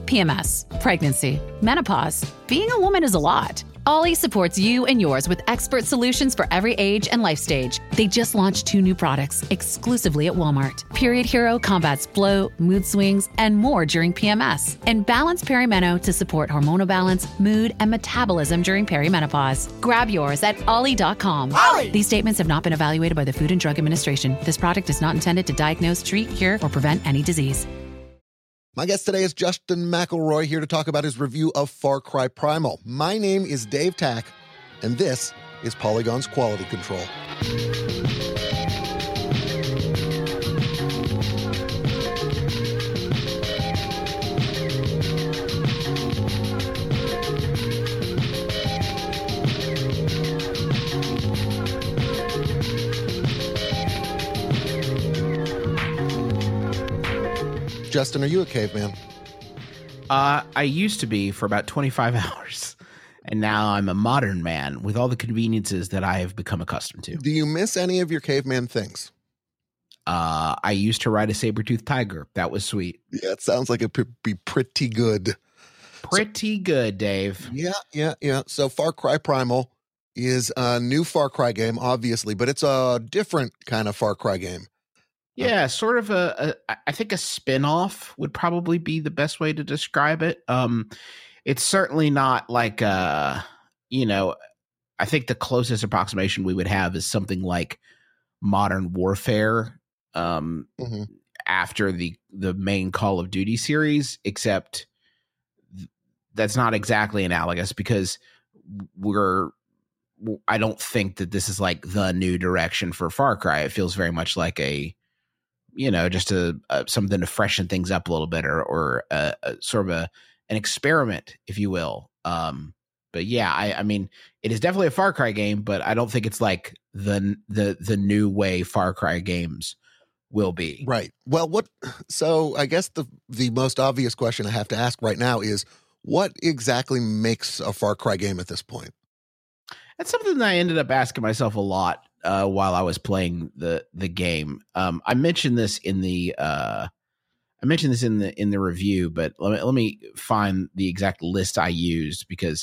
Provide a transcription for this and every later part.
PMS, pregnancy, menopause. Being a woman is a lot. Ollie supports you and yours with expert solutions for every age and life stage. They just launched 2 new products exclusively at Walmart. Period Hero combats bloat, mood swings, and more during PMS. And Balance Perimeno to support hormonal balance, mood, and metabolism during perimenopause. Grab yours at Ollie.com. Ollie! These statements have not been evaluated by the Food and Drug Administration. This product is not intended to diagnose, treat, cure, or prevent any disease. My guest today is Justin McElroy, here to talk about his review of Far Cry Primal. My name is Dave Tack, and this is Polygon's Quality Control. Justin, are you a caveman? I used to be for about 25 hours, and now I'm a modern man with all the conveniences that I have become accustomed to. Do you miss any of your caveman things? I used to ride a saber-toothed tiger. That was sweet. Yeah, it sounds like it would be pretty good. Pretty good, Dave. Yeah. So Far Cry Primal is a new Far Cry game, obviously, but it's a different kind of Far Cry game. Yeah, sort of I think a spin-off would probably be the best way to describe it. It's certainly not like, I think the closest approximation we would have is something like Modern Warfare after the main Call of Duty series, except that's not exactly analogous because I don't think that this is like the new direction for Far Cry. It feels very much like just something to freshen things up a little bit, or a sort of an experiment, if you will. But yeah, I mean, it is definitely a Far Cry game, but I don't think it's like the new way Far Cry games will be. Right. Well, so I guess the most obvious question I have to ask right now is, what exactly makes a Far Cry game at this point? That's something that I ended up asking myself a lot while I was playing the game. I mentioned this in the review, but let me find the exact list I used because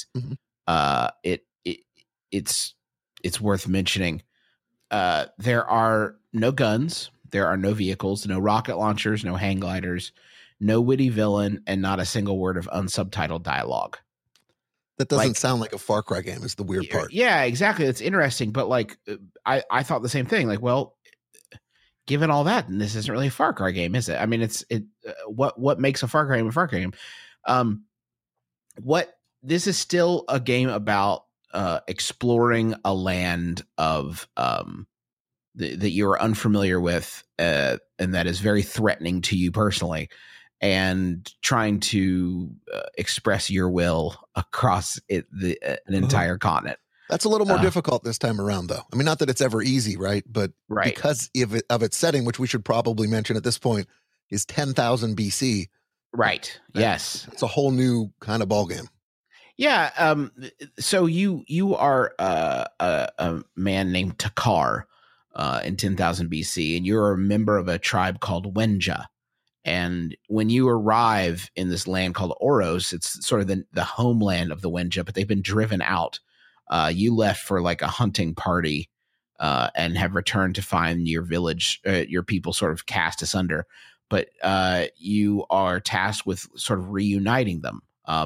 it's worth mentioning. There are no guns, there are no vehicles, no rocket launchers, no hang gliders, no witty villain, and not a single word of unsubtitled dialogue. That doesn't sound like a Far Cry game is the weird part. Yeah, exactly. It's interesting. But I thought the same thing. Like, well, given all that, then this isn't really a Far Cry game, is it? I mean, what makes a Far Cry game a Far Cry game? This is still a game about exploring a land of that you're unfamiliar with, and that is very threatening to you personally, and trying to express your will across an entire continent. That's a little more difficult this time around, though. I mean, not that it's ever easy, right? But because of its setting, which we should probably mention at this point, is 10,000 BC. Right. Yes. It's a whole new kind of ballgame. Yeah. So you are a man named Takar in 10,000 BC, and you're a member of a tribe called Wenja. And when you arrive in this land called Oros, it's sort of the homeland of the Wenja, but they've been driven out. You left for like a hunting party and have returned to find your village, your people sort of cast asunder. But you are tasked with sort of reuniting them.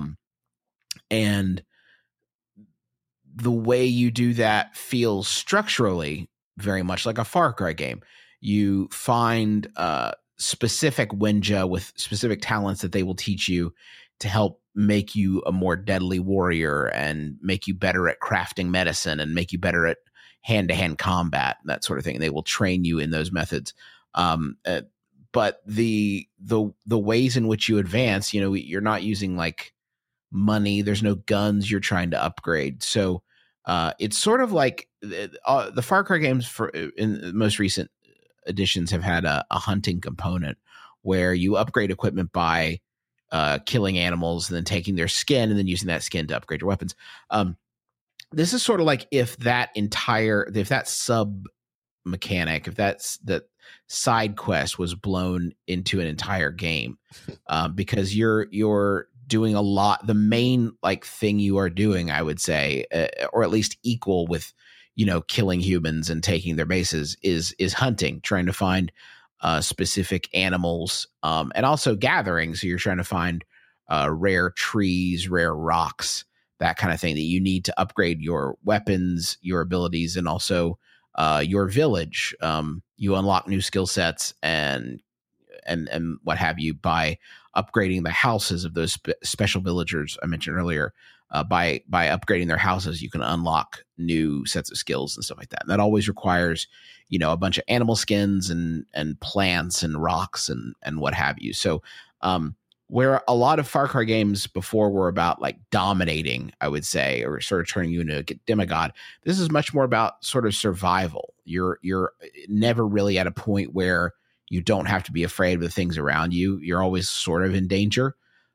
And the way you do that feels structurally very much like a Far Cry game. You find specific Wenja with specific talents that they will teach you to help make you a more deadly warrior and make you better at crafting medicine and make you better at hand-to-hand combat, that sort of thing. They will train you in those methods. But the ways in which you advance, you're not using like money. There's no guns you're trying to upgrade. So it's sort of like the Far Cry games in the most recent editions have had a hunting component where you upgrade equipment by killing animals and then taking their skin and then using that skin to upgrade your weapons. This is sort of like if that sub mechanic, if that's that side quest was blown into an entire game, because you're doing a lot. The main like thing you are doing, I would say, or at least equal with, killing humans and taking their bases, is hunting, trying to find specific animals, and also gathering. So you're trying to find rare trees, rare rocks, that kind of thing that you need to upgrade your weapons, your abilities, and also your village. You unlock new skill sets and what have you by upgrading the houses of those special villagers I mentioned earlier. By upgrading their houses, you can unlock new sets of skills and stuff like that. And that always requires, a bunch of animal skins and plants and rocks and what have you. So, where a lot of Far Cry games before were about like dominating, I would say, or sort of turning you into a demigod, this is much more about sort of survival. You're never really at a point where you don't have to be afraid of the things around you. You're always sort of in danger.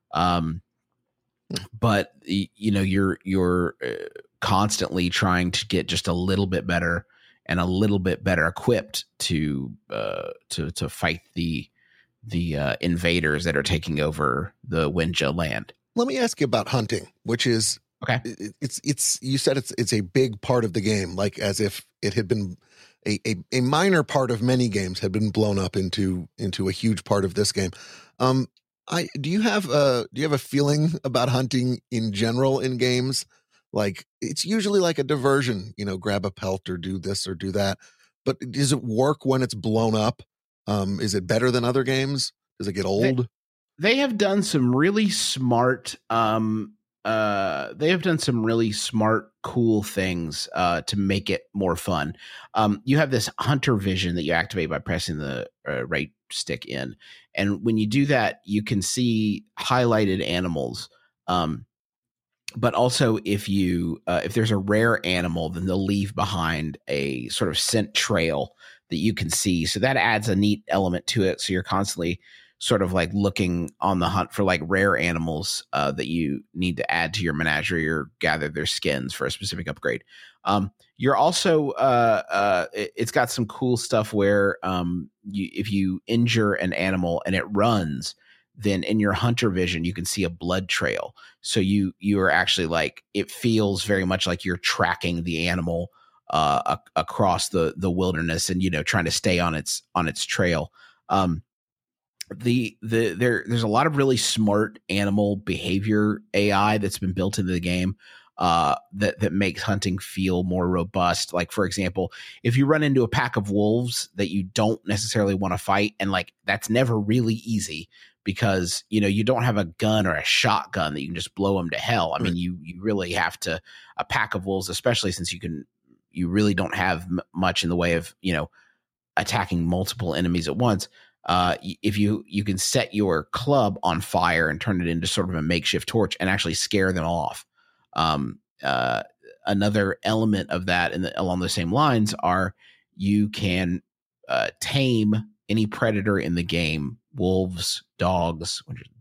But you're constantly trying to get just a little bit better and a little bit better equipped to fight the invaders that are taking over the Wenja land. Let me ask you about hunting, which is okay. It's you said it's a big part of the game, like as if it had been a minor part of many games had been blown up into a huge part of this game. Do you have a feeling about hunting in general in games? Like it's usually like a diversion, grab a pelt or do this or do that. But does it work when it's blown up? Is it better than other games? Does it get old? They have done some really smart, cool things to make it more fun. You have this hunter vision that you activate by pressing the right stick in. And when you do that, you can see highlighted animals. But also if there's a rare animal, then they'll leave behind a sort of scent trail that you can see. So that adds a neat element to it. So you're constantly sort of like looking on the hunt for like rare animals that you need to add to your menagerie or gather their skins for a specific upgrade. You're also it's got some cool stuff where if you injure an animal and it runs, then in your hunter vision you can see a blood trail. So you are actually like, it feels very much like you're tracking the animal across the wilderness and trying to stay on its trail. There's a lot of really smart animal behavior AI that's been built into the game that makes hunting feel more robust. Like, for example, if you run into a pack of wolves that you don't necessarily want to fight, and like that's never really easy because you don't have a gun or a shotgun that you can just blow them to hell. I mean, you really have to, a pack of wolves, especially since you really don't have much in the way of attacking multiple enemies at once. If you can set your club on fire and turn it into sort of a makeshift torch and actually scare them off. Another element of that along the same lines are you can tame any predator in the game: wolves, dogs,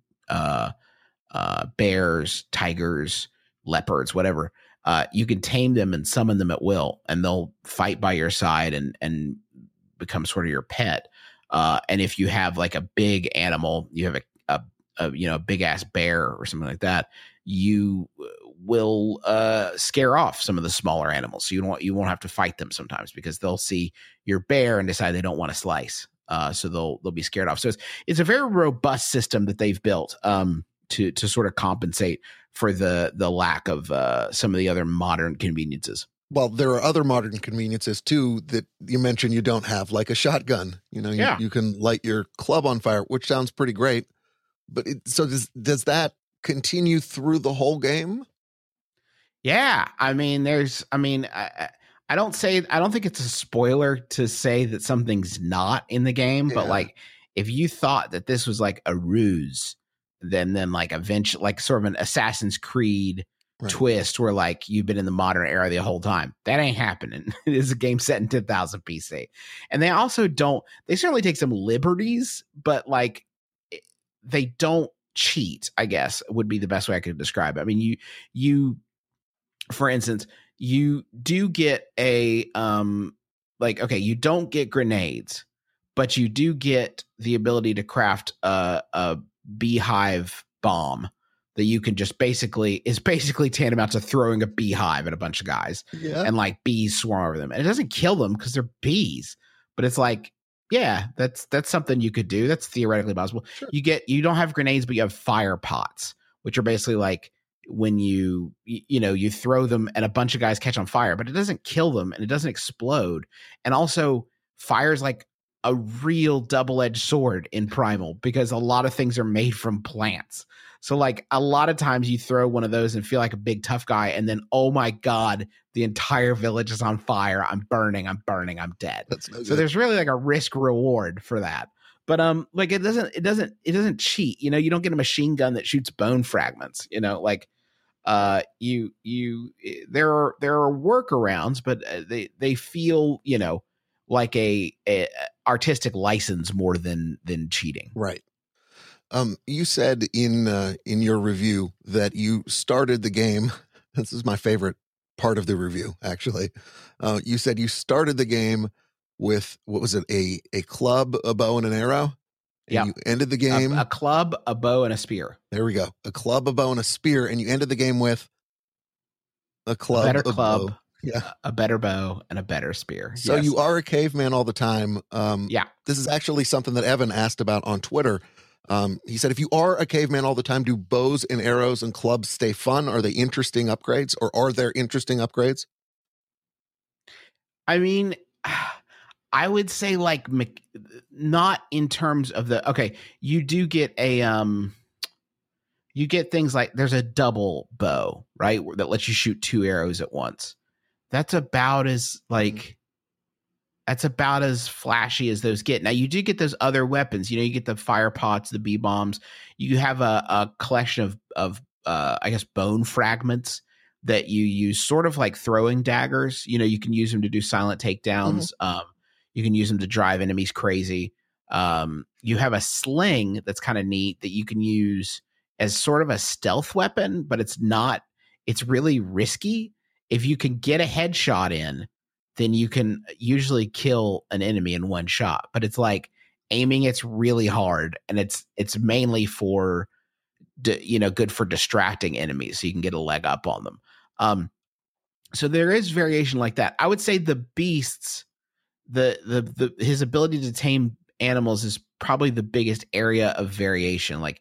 bears, tigers, leopards, whatever. You can tame them and summon them at will, and they'll fight by your side and become sort of your pet. And if you have like a big animal, you have a big ass bear or something like that, you will scare off some of the smaller animals. So you won't have to fight them sometimes because they'll see your bear and decide they don't want to slice. So they'll be scared off. So it's a very robust system that they've built to sort of compensate for the lack of some of the other modern conveniences. Well, there are other modern conveniences too that you mentioned you don't have, like a shotgun. You can light your club on fire, which sounds pretty great. But so does that continue through the whole game? Yeah, I don't think it's a spoiler to say that something's not in the game, but like if you thought that this was like a ruse, then like eventually, like sort of an Assassin's Creed twist where like you've been in the modern era the whole time, that ain't happening. It is a game set in 10,000 PC. And they also they certainly take some liberties, but like they don't cheat, I guess would be the best way I could describe it. I mean, you for instance, you do get you don't get grenades, but you do get the ability to craft a beehive bomb that you can just is basically tantamount to throwing a beehive at a bunch of guys and like bees swarm over them. And it doesn't kill them because they're bees, but it's like, yeah, that's something you could do. That's theoretically possible. Sure. You don't have grenades, but you have fire pots, which are basically like when you throw them and a bunch of guys catch on fire, but it doesn't kill them and it doesn't explode. And also fire is like a real double-edged sword in Primal because a lot of things are made from plants. So like a lot of times you throw one of those and feel like a big tough guy, and then, oh my God, the entire village is on fire. I'm burning, I'm dead. So there's really like a risk reward for that. But like it doesn't cheat. You don't get a machine gun that shoots bone fragments. There are workarounds, but they feel like a artistic license more than cheating. Right. You said in your review that you started the game. This is my favorite part of the review, actually. You said you started the game with, what was it? A club, a bow, and an arrow. And you ended the game. A club, a bow, and a spear. There we go. A club, a bow, and a spear. And you ended the game with a club, a better club, bow. Yeah, a better bow, and a better spear. So you are a caveman all the time. This is actually something that Evan asked about on Twitter. He said, if you are a caveman all the time, do bows and arrows and clubs stay fun? Are they interesting upgrades, or are there interesting upgrades? I mean, I would say like not in terms of you do get you get things like there's a double bow, right? That lets you shoot 2 arrows at once. That's about as flashy as those get. Now you do get those other weapons. You get the fire pots, the bee bombs. You have a collection of I guess bone fragments that you use, sort of like throwing daggers. You can use them to do silent takedowns. Mm-hmm. You can use them to drive enemies crazy. You have a sling that's kind of neat that you can use as sort of a stealth weapon, but it's really risky. If you can get a headshot in, then you can usually kill an enemy in one shot. But it's like aiming it's really hard, and it's mainly for good for distracting enemies, so you can get a leg up on them. So there is variation like that. I would say the beasts, his ability to tame animals is probably the biggest area of variation. Like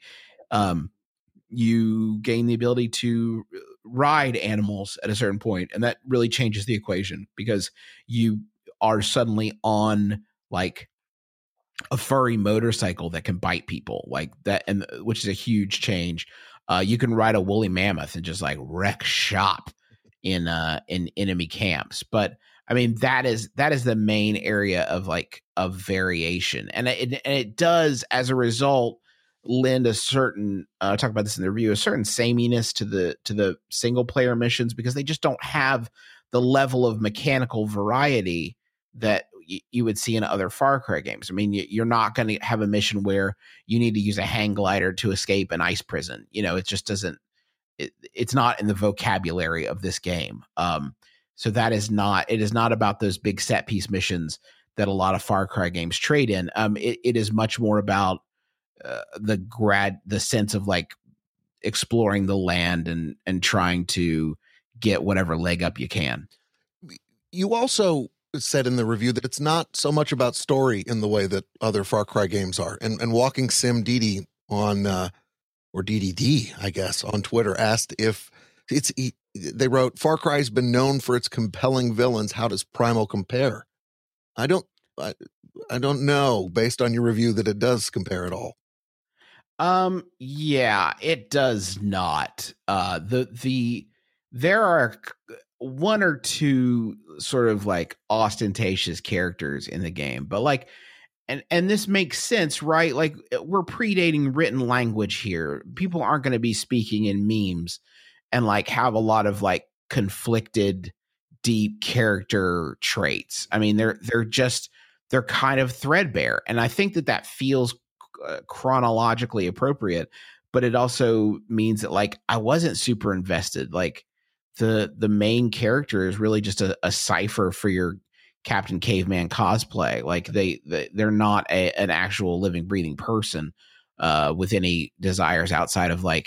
you gain the ability to ride animals at a certain point, and that really changes the equation because you are suddenly on like a furry motorcycle that can bite people like that, and which is a huge change. You can ride a woolly mammoth and just like wreck shop in enemy camps. But I mean, that is the main area of variation, and it does as a result lend a certain talk about this in the review, a certain sameness to the single player missions, because they just don't have the level of mechanical variety that you would see in other Far Cry games. I mean, you're not going to have a mission where you need to use a hang glider to escape an ice prison. It just doesn't. It's not in the vocabulary of this game. So it is not about those big set piece missions that a lot of Far Cry games trade in. It is much more about the sense of like exploring the land and trying to get whatever leg up you can. You also said in the review that it's not so much about story in the way that other Far Cry games are. And Walking Sim DD on or DDD, I guess, on Twitter asked if they wrote, Far Cry's been known for its compelling villains. How does Primal compare? I don't know, based on your review, that it does compare at all. Yeah, it does not. There are one or two sort of like ostentatious characters in the game, but like, and this makes sense, right? Like, we're predating written language here. People aren't going to be speaking in memes and like have a lot of like conflicted, deep character traits. I mean, they're kind of threadbare, and I think that feels chronologically appropriate, but it also means that like I wasn't super invested. Like the main character is really just a cipher for your Captain Caveman cosplay. Like they're not an actual living, breathing person with any desires outside of like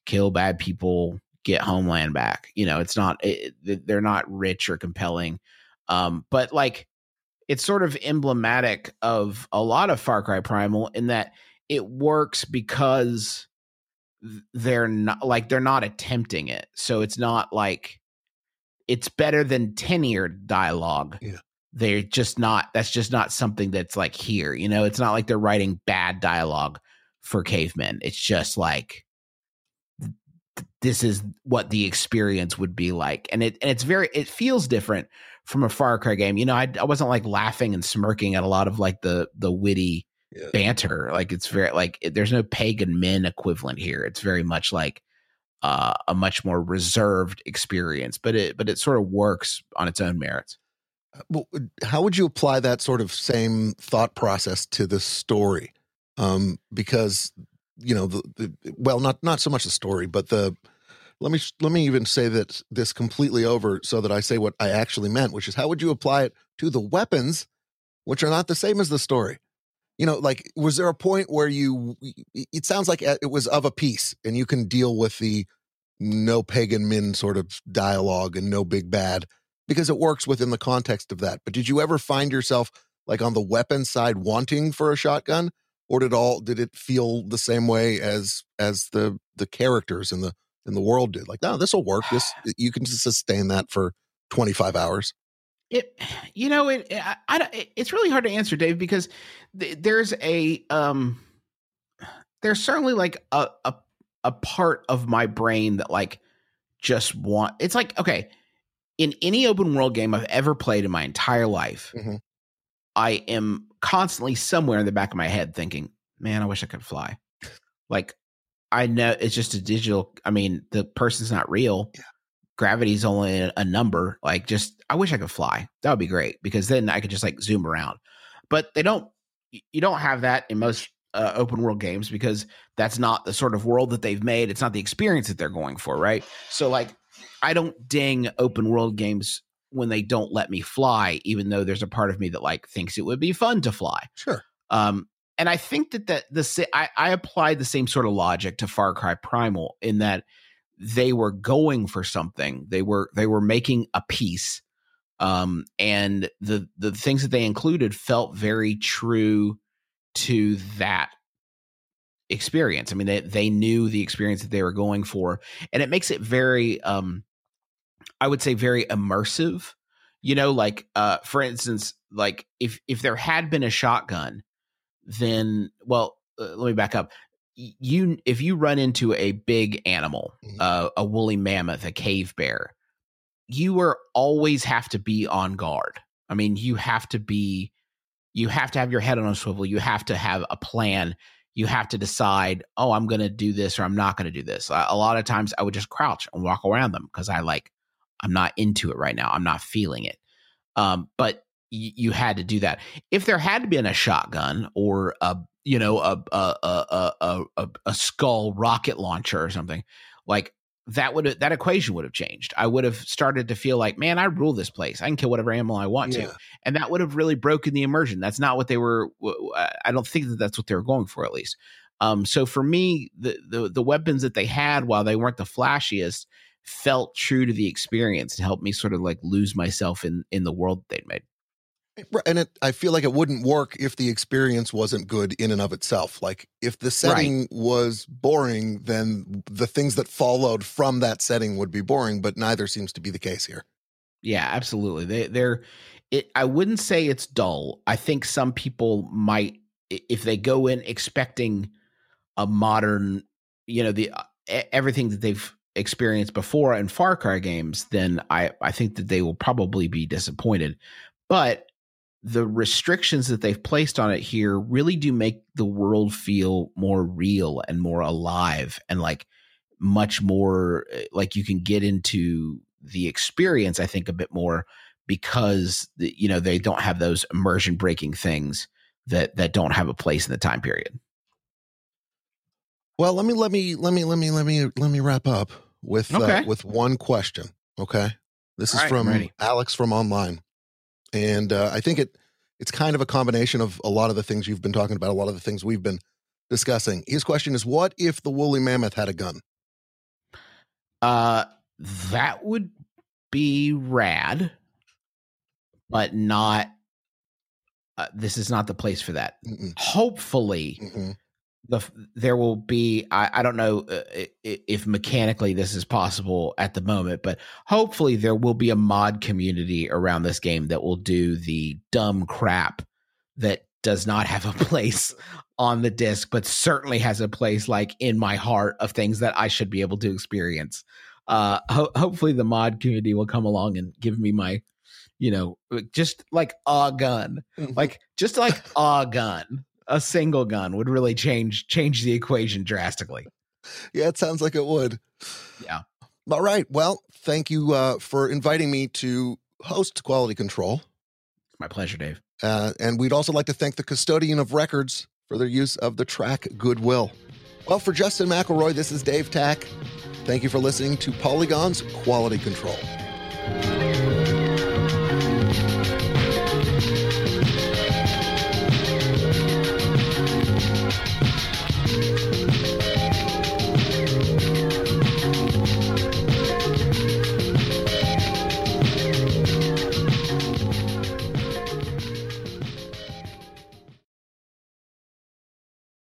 kill bad people, get homeland back. You know, they're not rich or compelling. But like, it's sort of emblematic of a lot of Far Cry Primal in that it works because they're not attempting it. So it's not like, it's better than tenured dialogue. Yeah. They're just not, that's just not something that's like here, you know, it's not like they're writing bad dialogue for cavemen. It's just like, this is what the experience would be like. And it feels different from a Far Cry game. You know, I wasn't like laughing and smirking at a lot of like the witty banter. Like it's very like, there's no pagan men equivalent here. It's very much like a much more reserved experience, but it sort of works on its own merits. Well, how would you apply that sort of same thought process to the story? Because, you know, not so much the story, but let me even say that this completely over so that I say what I actually meant, which is how would you apply it to the weapons, which are not the same as the story? You know, like, was there a point where it sounds like it was of a piece and you can deal with the no pagan men sort of dialogue and no big bad because it works within the context of that. But did you ever find yourself like on the weapon side wanting for a shotgun, or did it feel the same way as the characters in the world did? Like, no, this will work. You can just sustain that for 25 hours. It's really hard to answer, Dave, because there's certainly like a part of my brain that like it's like, okay, in any open world game I've ever played in my entire life, mm-hmm. I am constantly somewhere in the back of my head thinking, man, I wish I could fly. Like, I know it's just a digital, I mean, the person's not real. Yeah. Gravity's only a number. Like, just, I wish I could fly. That would be great, because then I could just like zoom around. But you don't have that in most open world games, because that's not the sort of world that they've made. It's not the experience that they're going for, right? So like, I don't ding open world games when they don't let me fly, even though there's a part of me that like thinks it would be fun to fly. Sure. And I think I applied the same sort of logic to Far Cry Primal, in that they were going for something. They were making a piece. And the things that they included felt very true to that experience. I mean, they knew the experience that they were going for, and it makes it very, I would say, very immersive. You know, like, for instance, like if there had been a shotgun, then, well, let me back up. If you run into a big animal, a woolly mammoth, a cave bear, you always have to be on guard. I mean, you have to have your head on a swivel. You have to have a plan. You have to decide, oh, I'm going to do this or I'm not going to do this. A lot of times I would just crouch and walk around them because I'm not into it right now. I'm not feeling it. But you had to do that. If there had been a shotgun or a skull rocket launcher or something, like that equation would have changed. I would have started to feel like, man, I rule this place. I can kill whatever animal I want to. And that would have really broken the immersion. That's not what they were. I don't think that's what they were going for, at least. So for me, the weapons that they had, while they weren't the flashiest, felt true to the experience and helped me sort of like lose myself in the world they'd made. And I feel like it wouldn't work if the experience wasn't good in and of itself. Like, if the setting was boring, then the things that followed from that setting would be boring, but neither seems to be the case here. Yeah, absolutely. I wouldn't say it's dull. I think some people might, if they go in expecting a modern, everything that they've experienced before in Far Cry games, then I think that they will probably be disappointed. But the restrictions that they've placed on it here really do make the world feel more real and more alive, and like much more like you can get into the experience, I think, a bit more, because they don't have those immersion breaking things that don't have a place in the time period. Well, let me wrap up with one question. Okay. This is from Alex from online. And I think it's kind of a combination of a lot of the things you've been talking about, a lot of the things we've been discussing. His question is, what if the woolly mammoth had a gun? That would be rad, but not. This is not the place for that. Mm-mm. Hopefully, there will be. I don't know if mechanically this is possible at the moment, but hopefully there will be a mod community around this game that will do the dumb crap that does not have a place on the disc, but certainly has a place like in my heart of things that I should be able to experience. Hopefully the mod community will come along and give me my, just like a gun, like just like a gun, a single gun would really change the equation drastically. Yeah, it sounds like it would. Yeah. All right. Well, thank you for inviting me to host Quality Control. My pleasure, Dave. And we'd also like to thank the custodian of records for their use of the track Goodwill. Well, for Justin McElroy, this is Dave Tack. Thank you for listening to Polygon's Quality Control.